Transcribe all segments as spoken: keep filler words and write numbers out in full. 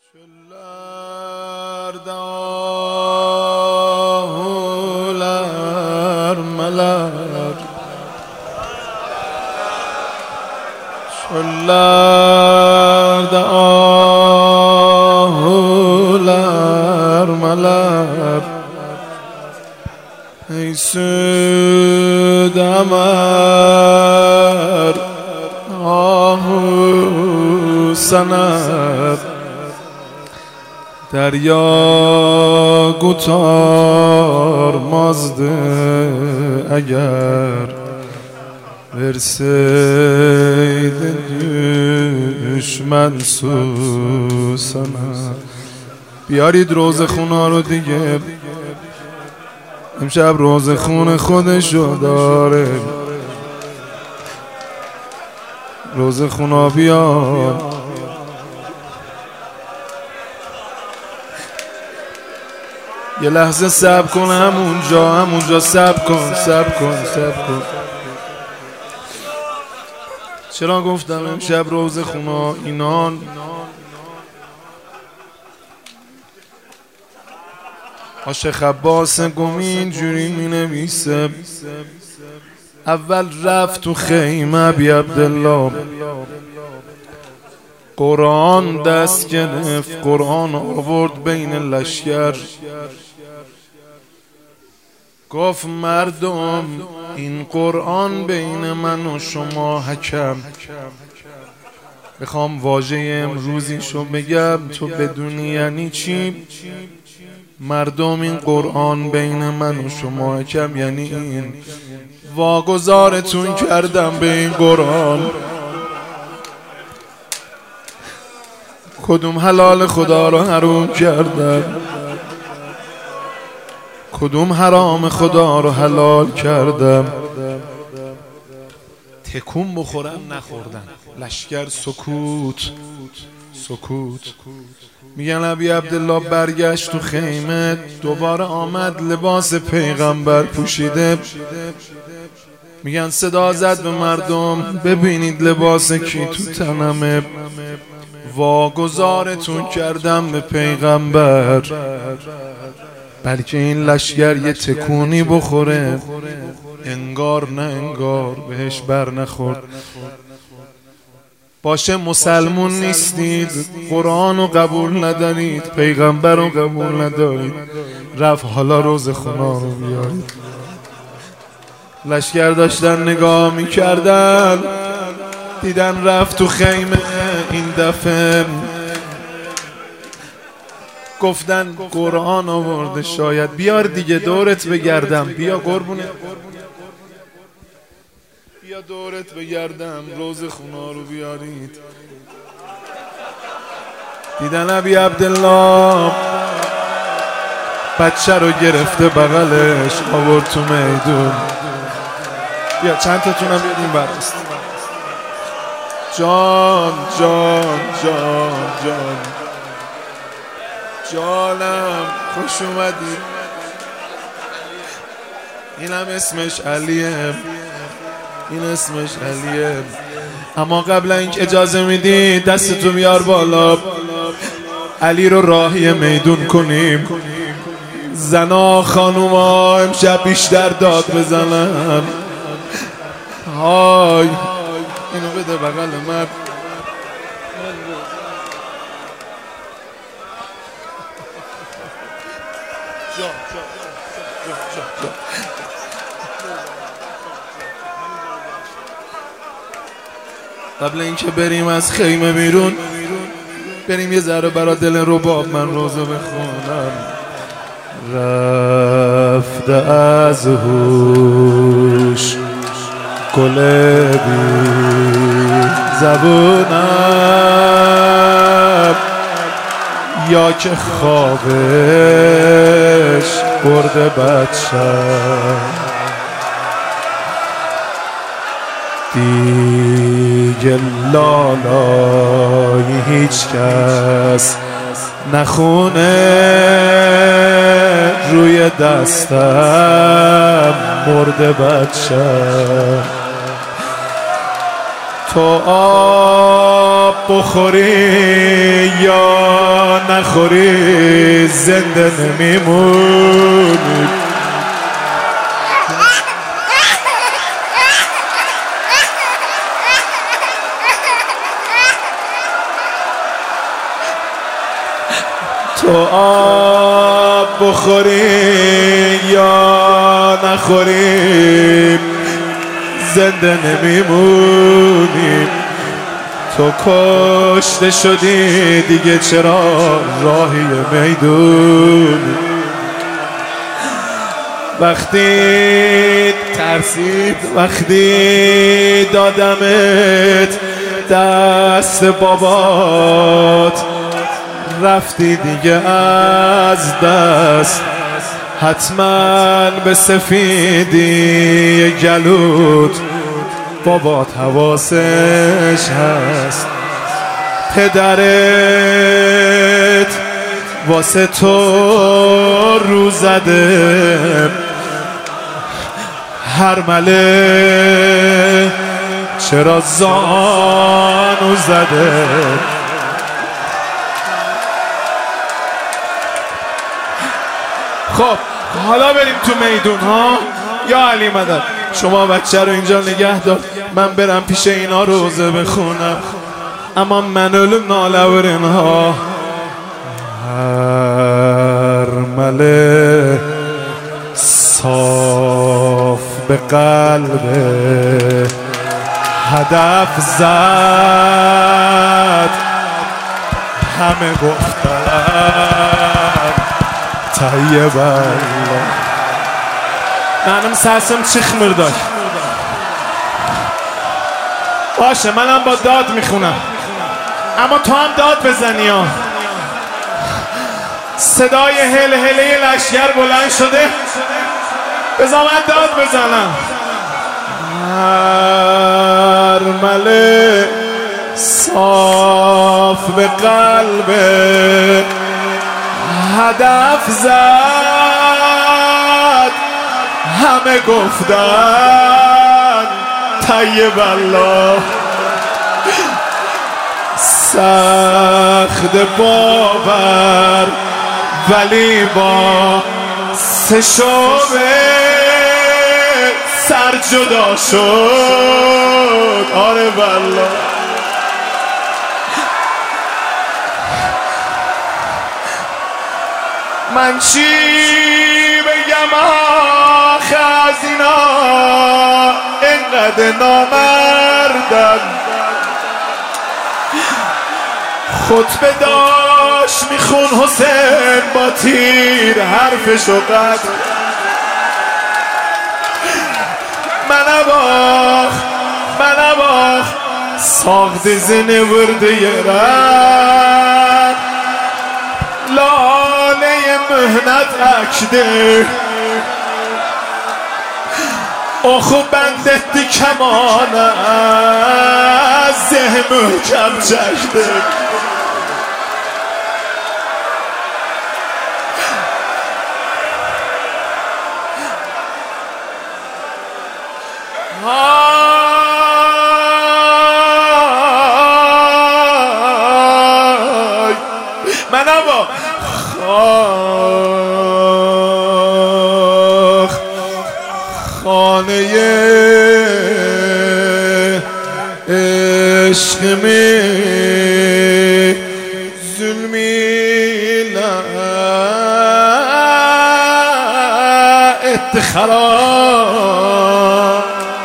Çöller dağlar meler, çöller dağlar meler, ey süd emer ahu sener. دریا kurtarmazdı eğer verseydi düşman sana. بیارید روز خونا رو دیگه، امشب روز خون خودشو داره. روز خونا بیار، یه لحظه صبر کن، همونجا همونجا صبر کن صبر کن صبر کن. چرا گفتم امشب روز خونا؟ اینان عاشق عباس گمی اینجوری می نویسه: اول رفت تو خیمه بی عبدالله، قرآن دست گرفت، قرآن آورد بین لشکر، گفت مردم این قرآن بین من و شما حکم. بخوام واژه امروزیشو بگم تو بدونی یعنی چی؟ مردم این قرآن بین من و شما حکم یعنی این: واگذارتون کردم به این قرآن، کدوم حلال خدا رو حرام کردم، کدوم حرام خدا رو حلال کردم. تکون بخورن نخوردن، لشکر سکوت سکوت. میگن ابی عبدالله برگشت تو خیمه، دوباره آمد لباس پیغمبر پوشیده. میگن صدا زد به مردم: ببینید لباس کی تو تنمه، واگذارتون کردم به پیغمبر. بلکه این لشگر یه تکونی بخوره، انگار نه انگار بهش بر نخورد. باشه مسلمون نیستید، قرآن رو قبول ندارید، پیغمبر رو قبول ندارید، رفت حالا روز خونا رو بیارید. لشگر داشتن نگاه میکردن، دیدن رفت تو خیمه. این دفعه گفتن قرآن آورده شاید، بیار دیگه دورت بگردم، بیا قربونه، بیا دورت بگردم، روز خونا رو بیارید. دیدن ابی عبدالله بچه رو گرفته بغلش آورد تو میدون. بیا چند تا تونم بیادیم برست. جان جان جان جان جانم خوش اومدی. اینم اسمش علیه، این اسمش علیه. اما قبل اینکه اجازه میدی دستتو بیار بالا، علی رو راهی میدون کنیم. زنا خانوما امشب بیشتر داد بزنن. های اینو بده بغل من. قبل اینکه بریم از خیمه بیرون، بریم یه ذره برا دل رباب من روزو بخونم. رفته از هوش گل بی زبونم، یا که خوابش برده بچم. دیگه لالای هیچ کس نخونه روی دستم مرده بچم. تو آب بخوری یا نخوری زنده نمیمونی. تو آب بخوری یا نخوری زنده نمیمونی. تو کشته شدی دیگه چرا راهی میدونی. وقتی ترسید وقتی دادمت دست بابات رفتی دیگه از دست. حتما به سفیدی گلوت بابات حواسش هست. پدرت واسه تو رو زده هرمله چرا زانو زده. خب حالا بریم تو میدون ها. یا علی مدد شما بچه رو اینجا نگه دار، من برم پیش اینا روزه بخونم. اما منول نالورین ها هرمله صاف به قلب هدف زد همه گفتن طیب الله. منم سرسم چخمر داشت. باشه منم با داد میخونم اما تو هم داد بزنی ها. صدای هل هله لشگر بلند شده، بذار من داد بزنم. هرمله صاف به قلب هدف زد همه گفتن طیب الله. سخت باور ولی با سه شعبه سر جدا شد. آره والله من چی بگم آخه از اینا اینقدر نامردن. خطبه داشت میخون حسین با تیر حرفشو قد. من باخ من باخ ساخت زنه ورده رد لاله مهنت اکده آخو بندت دی کمانه از زه محکم چشده. من با خاخ خانه عشق می ظلمی لا اتخرا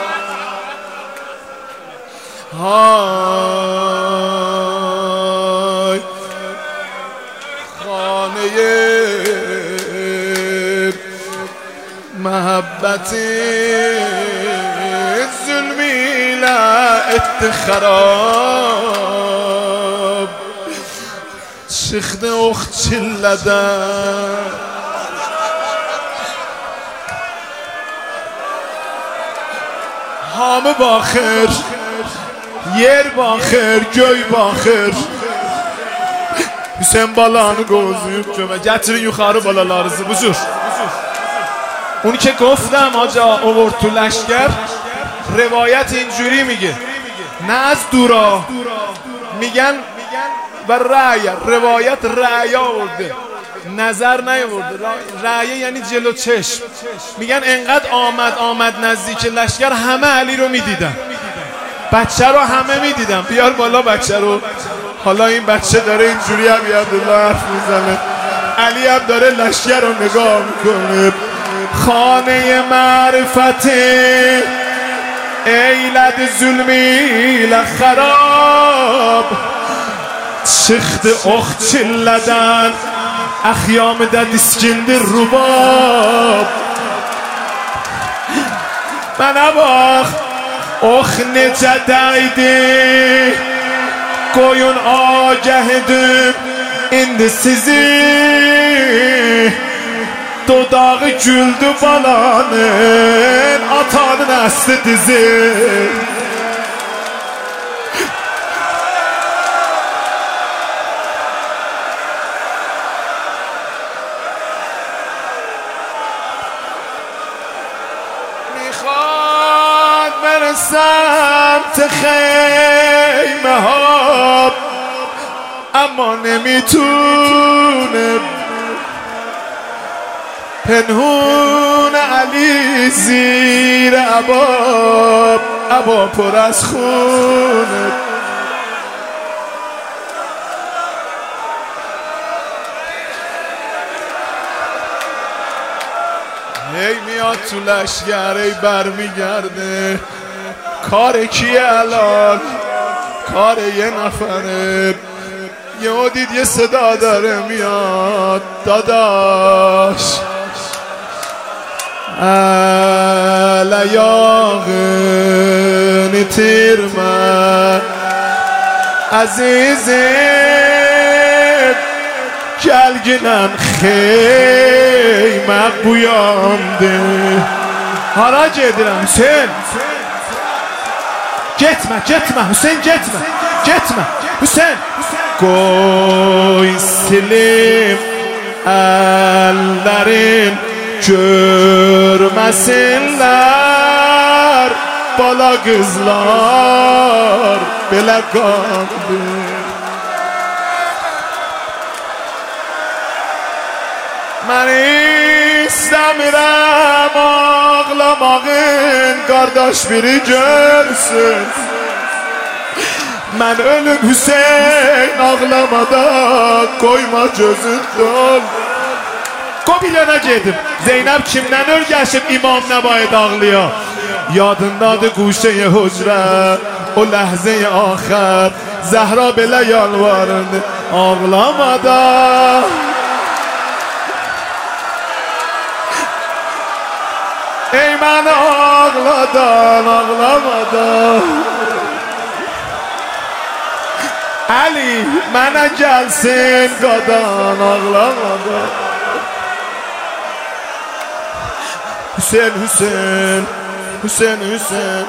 های خانه محبت ظلمی لا اتخراب چخد اخت چلدن hamı baxır, yer baxır, göy baxır. Hüseyin balanı qozuyub kömə gətirin yuxarı balalarınızı bu cür. اون که گفتم آجا اوورد تو لشگر روایت اینجوری میگه نه از دورا میگن و رأی روایت رأی آورده نظر نیورده. رأی یعنی جلو چشم. میگن انقدر آمد آمد نزدیک لشکر همه علی رو میدیدن، بچه رو همه میدیدن. بیار بالا بچه رو. حالا این بچه داره اینجوری هم عبدالله حرف میزنه، علی هم داره لشکر رو نگاه میکنه. خانه معرفت ایلد ظلمی لخراب، شخت اخت چلدن اخیام دد اسکندر رباب. من اباخ اخ نجدایdi koyun ağahedim indi sizi. Dodağı güldü balanın atanın aslı dizi. میخواد برسم ته خیمه ها اما نمیتونه. پنهون علی زیر عبا، عبا پر از خونه. هی میاد تو لشگر، هی برمیگرده. کار کیه الان؟ کار یه نفره. یه دید یه صدا داره میاد، داداش الیاغن تیرمن عزیزim gelginen xeymə buyandı. Hara gedirəm Hüseyin? Getmə, getmə Hüseyin, getmə, getmə Hüseyin. Qoy silim əllərin görməsinlər bala qızlar belə qandı. Mən istəmirəm ağlamağın, qardaş biri görsün. Mən ölüm Hüseyin ağlamada, qoyma gözün dol. Qobiləna gedim. Zeynəb kimdən örgəşib İmam Nəbaid ağlıyor. Yadındadır quşəyə hücrə, o ləhzəyə axər. Zəhra belə yalvarındı ağlamada. Ey məni ağladan, ağlamadan. Ali mənə gəlsin qadan, ağlamadan. Hüseyin, Hüseyin, Hüseyin, Hüseyin.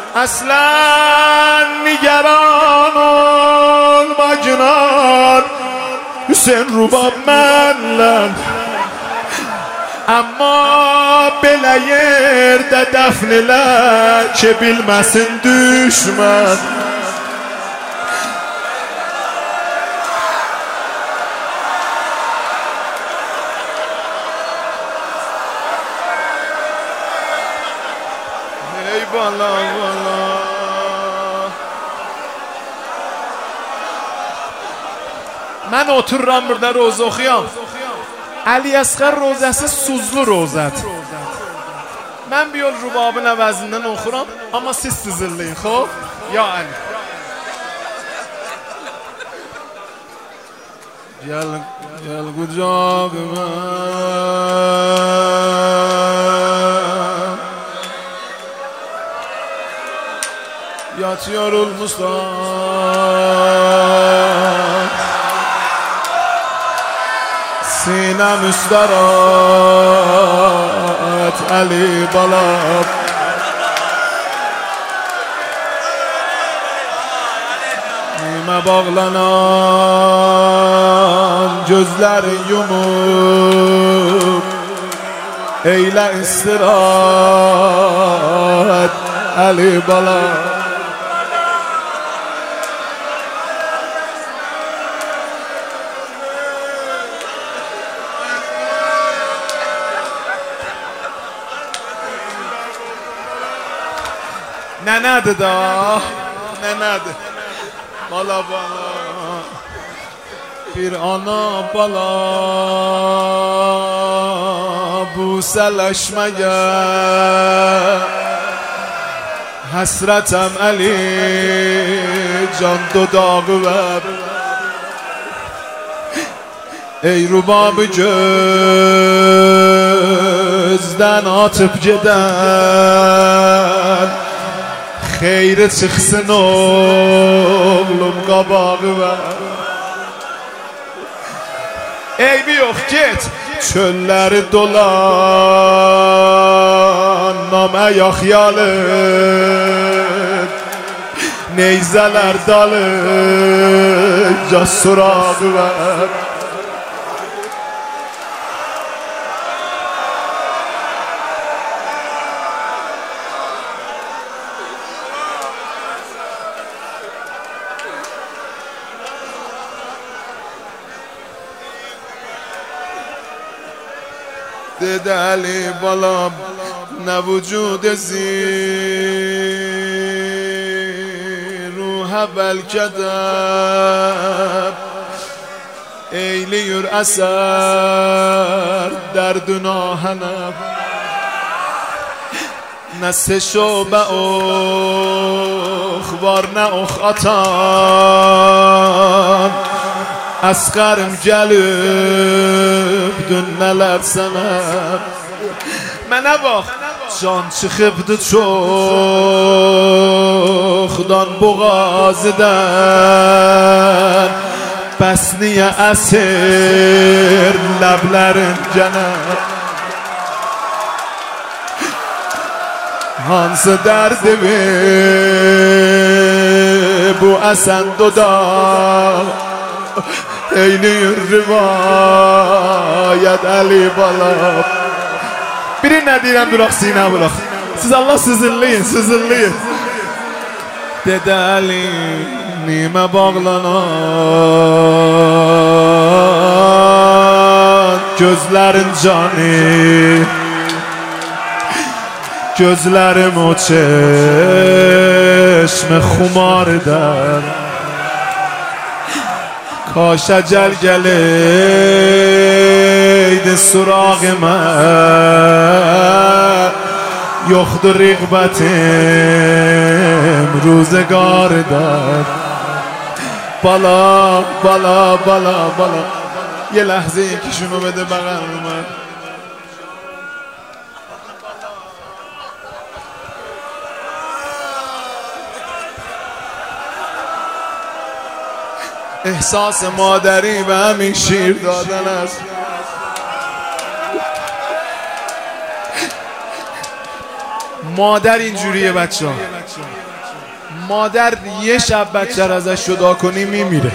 Aslan nigaran olma günan, Hüseyin rubab mənlə. Amma belə yerdə dəfn elə ki bilməsin düşmən. Ey bala bala. Mən otururam burada roza oxuyam. Əli Əsqər rozəsi suzlu rozət. Mən bir yol rubabın əvəzindən oxuram, amma siz sizilləyin, xob? Ya Əli. Gəl, gəl qucağıma. Yatıyor Mustafa. Sinem üstarat Ali Balab. Nime bağlanan gözlerin yumup eyle istirahat Ali Balab. نه نده دا نه نده بالا بالا bir ana bala busələşməyə həsrətəm Əli can dodağı ver ey rubabı gözdən atıp gedən xeyri çıxsın oğlum qabağı ver eybi yok git çölleri dolan namə yaxyalın neyzələr dalı cəsurağı ver dedi Ali balam ne vücud zir ruha belkedeb eyliyür eser derdün aheneb ne seşobe ox var ne ox atan Asqarım gəlib dünlələr sənə Mənə bax can çıxıbdı çoxdan boğazıdan Bəs niyə əsir ləblərin gənə Hansı dərdimi bu əsən dodaq Eyliyir rivayet Ali bala Biri ne diyem durak sine bırak Siz Allah sizinleyin sizinleyin Dede Ali nime bağlanan Gözlerin canı Gözlerim o çeşme xumar eder کاش اجل گلید سراغ من یخت رغبتم روزگار داد بالا بالا بالا بالا یه لحظه یکیشونو بده بغل من احساس مادری به همین شیر دادن است مادر اینجوریه بچه ها مادر یه شب بچه را ازش جدا کنی میمیره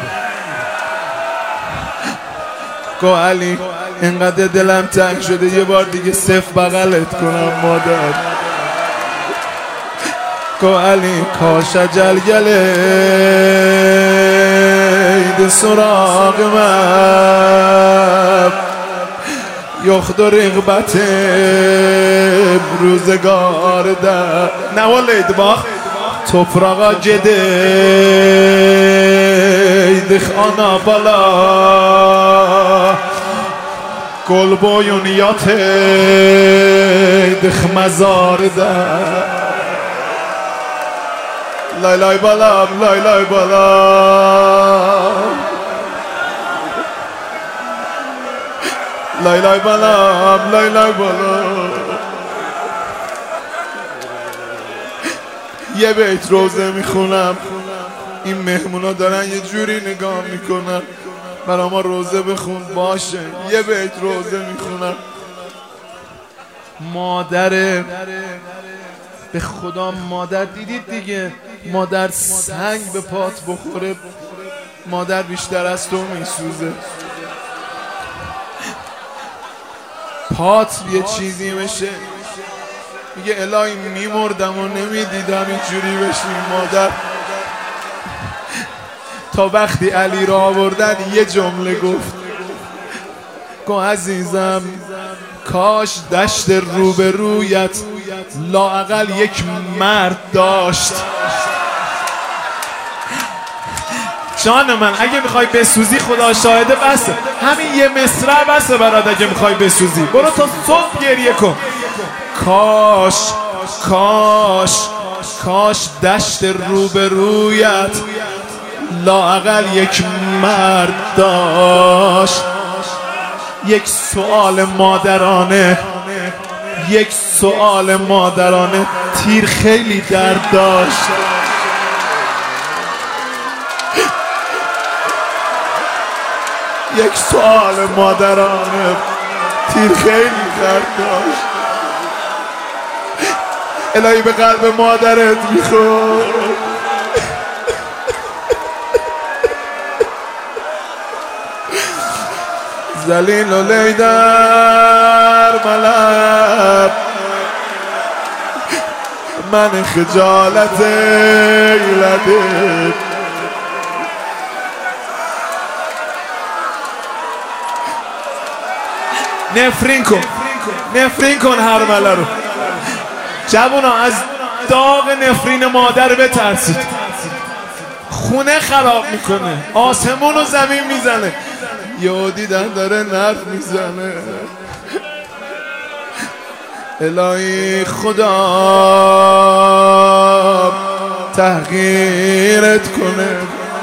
گو علی اینقدر دلم تنگ شده یه بار دیگه صف بغلت کنم مادر گو علی کاش اجل گلید سراغ من یخت و رغبت روزگار ده نه ولید باخ toprağa gedeydik ana bala Qol boyun yataydik məzarda Lay lay balam, lay lay balam Lay lay balam, lay lay balam یه بیت روزه میخونم این مهمونا دارن یه جوری نگاه میکنن برا ما روزه بخون باشه یه بیت روزه میخونم مادر به خدا مادر دیدید دیگه مادر سنگ به پات بخوره مادر بیشتر از تو میسوزه پات یه چیزی میشه میگه الهی میمردم و نمیدیدم اینجوری بشی مادر تا وقتی علی را آوردن یه جمله گفت گفت عزیزم کاش دشت روبرویت لااقل یک مرد داشت. جان من اگه میخوای بسوزی خدا شاهده بسه، همین یه مصرع بسه برات. اگه میخوای بسوزی برو تا صبح گریه کن. کاش کاش کاش دشت روبرویت لااقل یک مرد داشت. یک سؤال مادرانه، یک سؤال مادرانه، تیر خیلی درد داشت. یک سؤال مادرانه، تیر خیلی درد داشت. الهی به قلب مادرت میخور. ذلیل و لیدر ملب من خجالت ایلده. نفرین کن، نفرین کن هرمله رو. جوونا از داغ نفرین مادر بترسید. خونه خراب میکنه، آسمون و زمین میزنه. یهو دیدن داره نرف میزنه. الهی خدا تحقیرت کنه.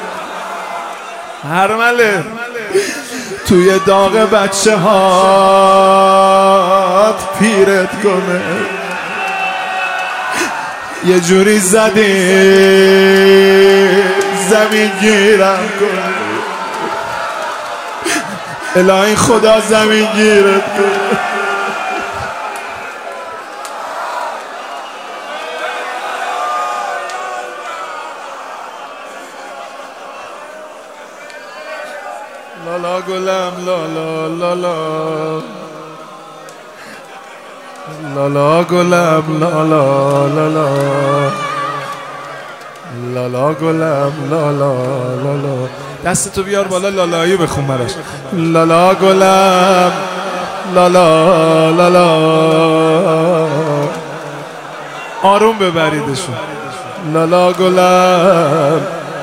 هرمله توی داغ بچه هات پیرت کنه. یه جوری زدی زمین گیرم کنه. الهی خدا زمین گیرت کنه. لالا گلم لالا لالا لالا گلم لالا لالا لالا گلم لالا لالا. دستتو بیار بالا لالایی بخون براش. لالا گلم لالا لالا. آروم ببریدشون. لالا گلم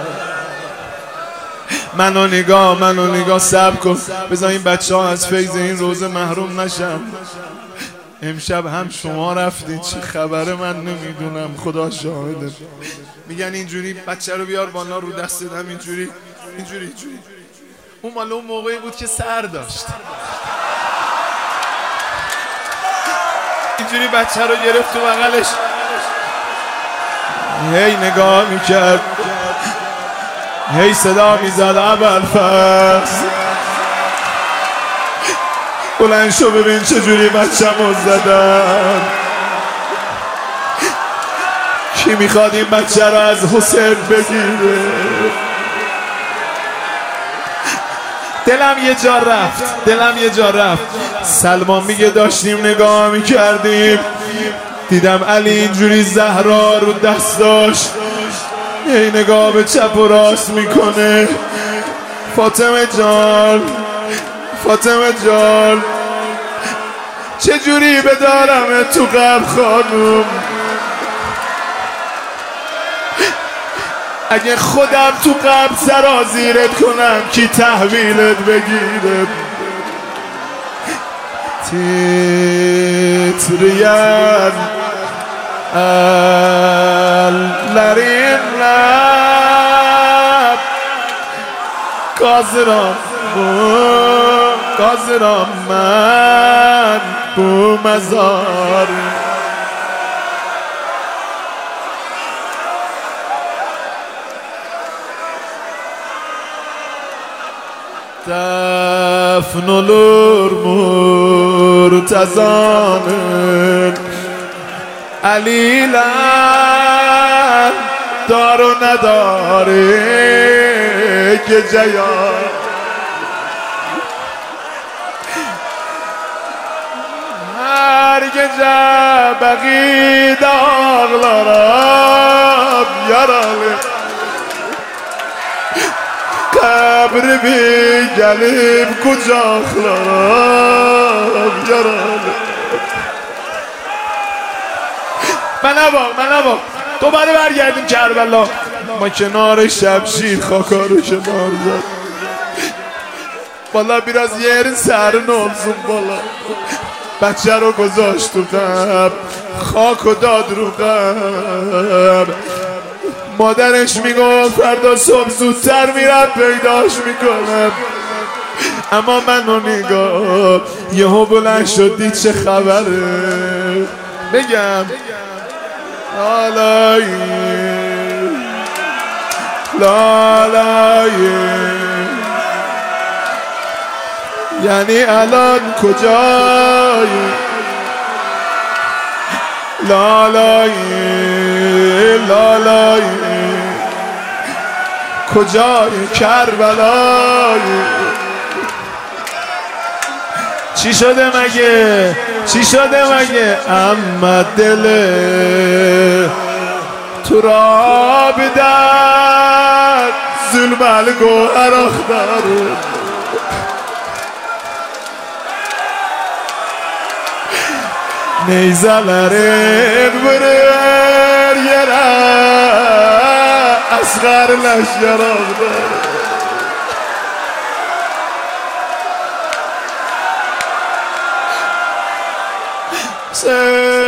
منو نگاه منو نگاه. صبر کن بذار این بچه ها از فیض این روزه محروم نشن. امشب هم شما رفتین، چه خبره من نمیدونم، خدا شاهده. میگن اینجوری بچه رو بیار بالا رو دستت، هم اینجوری اینجوری اینجوری. اون مال اون موقعی بود که سر داشت. اینجوری بچه رو گرفت تو بغلش، هی نگاه میکرد، هی صدا میزد ابوالفضل بلند شو ببین چجوری بچه‌مو زدن. کی میخواد این بچه رو از حسین بگیره؟ دلم یه جا رفت، دلم یه جا رفت. سلمان میگه داشتیم نگاه میکردیم، دیدم علی اینجوری زهرا رو دست داشت، هی نگاه به چپ و راست میکنه. فاطمه جان فاطمه جان چجوری بدارم تو قبر خانوم؟ اگه خودم تو قبر سرازیرت کنم کی تحویلت بگیره؟ تیترین الارین لب کازرام کازرام من بو مزار. دفن الور مرتضان علیلا دار و نداره که جیا hergece bagi dağlara yaralı kabrimi gelip kucaklara yaralı من نباق من نباق دوباره برگردیم کربلا. ما کنار شمشیر خاکا رو کنار زد بالا biraz yerin serin olsun بالا. بچه رو گذاشت تو قبر خاک و داد رو قبر. مادرش میگفت فردا صبح زودتر میرم پیداش میکنم. اما منو نگاه یهو بلند شد دید چه خبره. بگم لالایی لالایی یعنی الان کجایی لالایی لالایی کجای کربلایی. چی شده مگه چی شده مگه اما دل تو را بدر ظلم الگوهر اختر. Neyzelerin vurur yere asgarlaş yaraldı. Sen